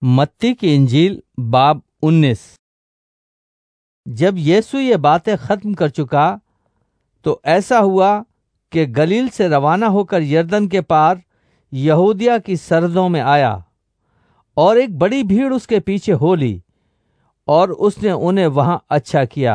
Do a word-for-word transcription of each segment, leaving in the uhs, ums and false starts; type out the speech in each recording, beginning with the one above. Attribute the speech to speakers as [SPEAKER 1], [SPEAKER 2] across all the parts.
[SPEAKER 1] मत्ती की इंजील बाब उन्नीस। जब यीशु ये बातें खत्म कर चुका तो ऐसा हुआ कि गलील से रवाना होकर यरदन के पार यहूदिया की सरहदों में आया और एक बड़ी भीड़ उसके पीछे हो ली और उसने उन्हें वहां अच्छा किया।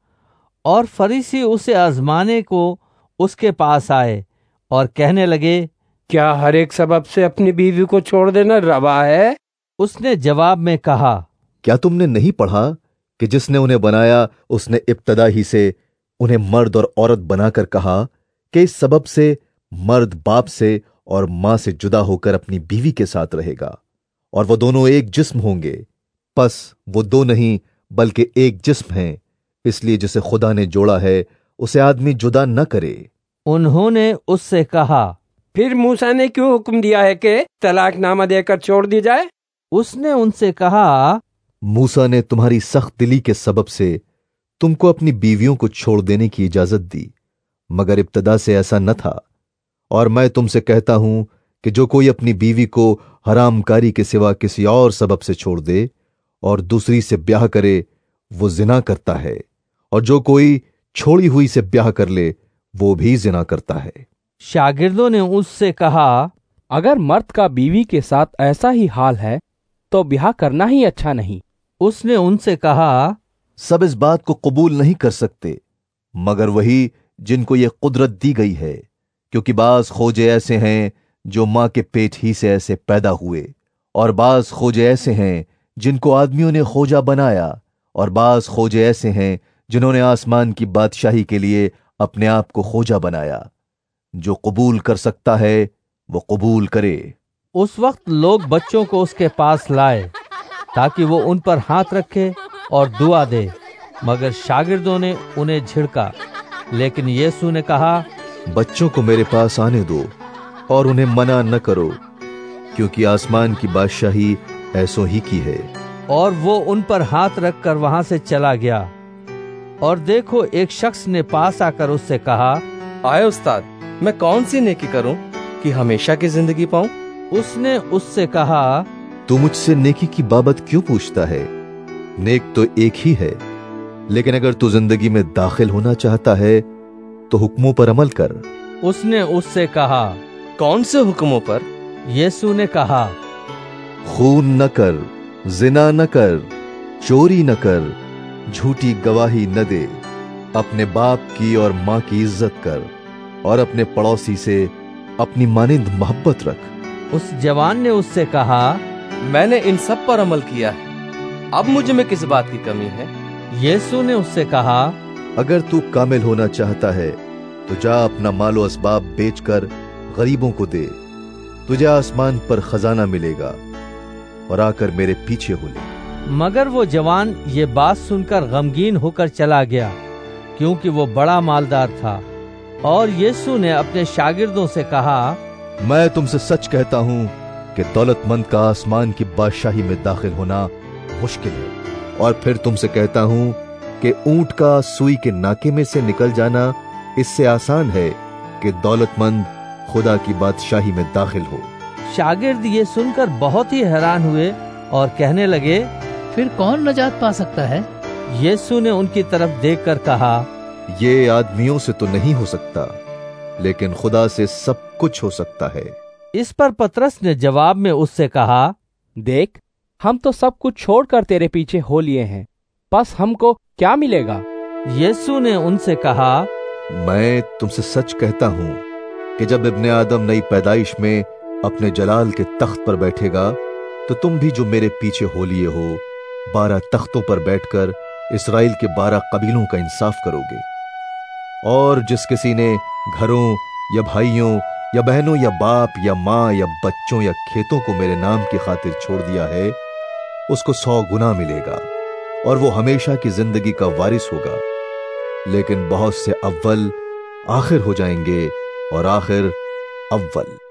[SPEAKER 1] और फरीसी उसे आजमाने को उसके पास आए और कहने लगे,
[SPEAKER 2] क्या हर एक सबब से अपनी बीवी को छोड़ देना रवा है?
[SPEAKER 1] उसने जवाब में कहा,
[SPEAKER 3] क्या तुमने नहीं पढ़ा कि जिसने उन्हें बनाया उसने इब्तदा ही से उन्हें मर्द और औरत बनाकर कहा कि इस सबब से मर्द बाप से और मां से जुदा होकर अपनी बीवी के साथ रहेगा और वो दोनों एक जिस्म होंगे। पस वो दो नहीं बल्कि एक जिस्म हैं। इसलिए जिसे खुदा ने जोड़ा है उसे आदमी जुदा न करे।
[SPEAKER 1] उन्होंने उससे कहा,
[SPEAKER 2] फिर मूसा ने क्यों हुक्म दिया है कि तलाकनामा देकर छोड़ दी जाए?
[SPEAKER 1] उसने उनसे कहा,
[SPEAKER 3] मूसा ने तुम्हारी सख्त दिली के सबब से तुमको अपनी बीवियों को छोड़ देने की इजाजत दी, मगर इब्तदा से ऐसा न था। और मैं तुमसे कहता हूं कि जो कोई अपनी बीवी को हरामकारी के सिवा किसी और सबब से छोड़ दे और दूसरी से ब्याह करे, वो जिना करता है, और जो कोई छोड़ी हुई से ब्याह कर ले वो भी जिना करता है।
[SPEAKER 1] शागिर्दों ने उससे कहा,
[SPEAKER 4] अगर मर्द का बीवी के साथ ऐसा ही हाल है तो ब्याह करना ही अच्छा नहीं।
[SPEAKER 1] उसने उनसे कहा,
[SPEAKER 3] सब इस बात को कबूल नहीं कर सकते मगर वही जिनको ये कुदरत दी गई है, क्योंकि बाज खोजे ऐसे हैं जो मां के पेट ही से ऐसे पैदा हुए, और बाज खोजे ऐसे हैं जिनको आदमियों ने खोजा बनाया, और बाज खोजे ऐसे हैं जिन्होंने आसमान की बादशाही के लिए अपने आप को खोजा बनाया। जो कबूल कर सकता है वो कबूल करे।
[SPEAKER 1] उस वक्त लोग बच्चों को उसके पास लाए ताकि वो उन पर हाथ रखे और दुआ दे, मगर शागिर्दों ने उन्हें झिड़का। लेकिन यीशु ने कहा,
[SPEAKER 3] बच्चों को मेरे पास आने दो और उन्हें मना न करो, क्योंकि आसमान की बादशाही ऐसो ही की है।
[SPEAKER 1] और वो उन पर हाथ रखकर वहां से चला गया। और देखो, एक शख्स ने पास आकर उससे कहा,
[SPEAKER 5] आए उस्ताद, मैं कौन सी नेकी करूं कि हमेशा की जिंदगी पाऊं?
[SPEAKER 1] उसने उससे कहा,
[SPEAKER 3] तू मुझसे नेकी की बाबत क्यों पूछता है? नेक तो एक ही है, लेकिन अगर तू जिंदगी में दाखिल होना चाहता है तो हुक्मों पर अमल कर।
[SPEAKER 1] उसने उससे कहा,
[SPEAKER 5] कौन से हुक्मों पर?
[SPEAKER 1] यीशु ने कहा,
[SPEAKER 3] खून न कर, जिना न कर, चोरी न कर, झूठी गवाही न दे, अपने बाप की और मां की इज्जत कर, और अपने पड़ोसी से अपनी मानिंद मोहब्बत रख।
[SPEAKER 1] उस जवान ने उससे कहा,
[SPEAKER 5] मैंने इन सब पर अमल किया है, अब मुझ में किस बात की कमी है?
[SPEAKER 1] यीशु ने उससे कहा,
[SPEAKER 3] अगर तू कामिल होना चाहता है तो जा अपना मालो असबाब बेचकर गरीबों को दे, तुझे आसमान पर खजाना मिलेगा, और आकर मेरे पीछे हो ले।
[SPEAKER 1] मगर वो जवान ये बात सुनकर गमगीन होकर चला गया, क्योंकि वो बड़ा मालदार था। और यीशु ने अपने शागिर्दों से कहा,
[SPEAKER 3] मैं तुमसे सच कहता हूं कि दौलतमंद का आसमान की बादशाही में दाखिल होना मुश्किल है। और फिर तुमसे कहता हूं कि ऊंट का सुई के नाके में से निकल जाना इससे आसान है कि दौलतमंद खुदा की बादशाही में दाखिल हो।
[SPEAKER 1] शागिर्द ये सुनकर बहुत ही हैरान हुए और कहने लगे,
[SPEAKER 6] फिर कौन नजात पा सकता है?
[SPEAKER 1] यीशु ने उनकी तरफ देखकर कहा,
[SPEAKER 3] ये आदमियों से तो नहीं हो सकता, लेकिन खुदा से सब कुछ हो सकता है।
[SPEAKER 1] इस पर पतरस ने जवाब में उससे कहा,
[SPEAKER 4] देख, हम तो सब कुछ छोड़कर तेरे पीछे हो लिए हैं, बस हमको क्या मिलेगा?
[SPEAKER 1] यीशु ने उनसे कहा,
[SPEAKER 3] मैं तुमसे सच कहता हूं कि जब इब्ने आदम नई पैदाइश में अपने जलाल के तख्त पर बैठेगा तो तुम भी जो मेरे पीछे हो लिए हो, बारह तख्तों पर बैठकर इसराइल के बारह कबीलों का इंसाफ करोगे। और जिस किसी ने घरों या भाइयों या बहनों या बाप या मां या बच्चों या खेतों को मेरे नाम की खातिर छोड़ दिया है, उसको सौ गुना मिलेगा और वो हमेशा की जिंदगी का वारिस होगा। लेकिन बहुत से अव्वल आखिर हो जाएंगे और आखिर अव्वल।